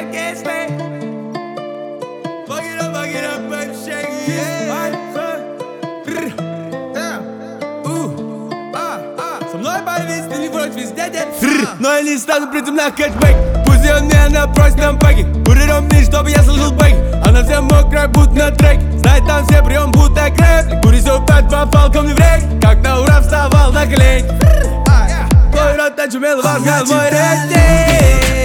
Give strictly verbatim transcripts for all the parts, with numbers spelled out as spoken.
against me. Fuck it up, fuck it up, baby, shake it, yeah. Со мной борись, ты не прочь, везде дед. Но я не стану при темных кэтчбэк. Пусть он меня просит на паки. Бурером мне, чтобы я слышал бэк. Она вся мокрая, будто на трек. Знает там все прием, будто грэп. Курис опять попал ко мне в рейк. Когда ура вставал на колень. Твой рот очумел, варгал мой рейтинг.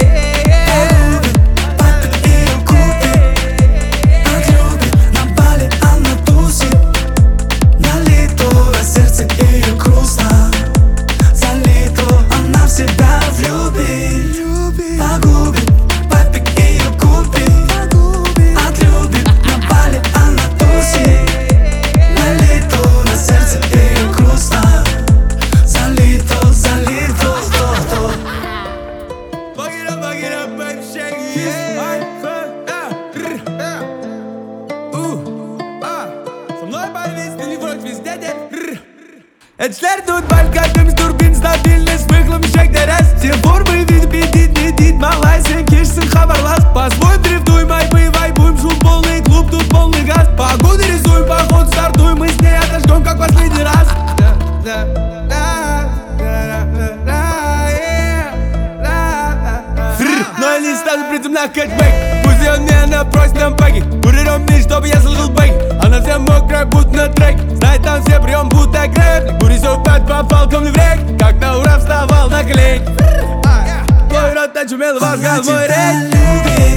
Это шлердут баль, как им с турбин, стабильность, выхлоп, шек, дерез. Все формы, вид, бедит, бедит, малай, сенкишься, хабарлас. По-свой дрифтуй, вайбы, вайбуем, шум полный, клуб, тут полный газ. Погоду рисуем, поход стартуем, мы с ней отожгем, как последний раз. Но я не стану при темных кэтчбэк. Пусть он меня просит на паки. Бурером мне, чтобы я слышал бэк. Она вся мокрая, будто на трек. Знает там все прием, будто грэп. Бурис опять попал ко мне в рейк. Когда ура вставал на колень. Твой рот очумел, варгал мой рейтинг.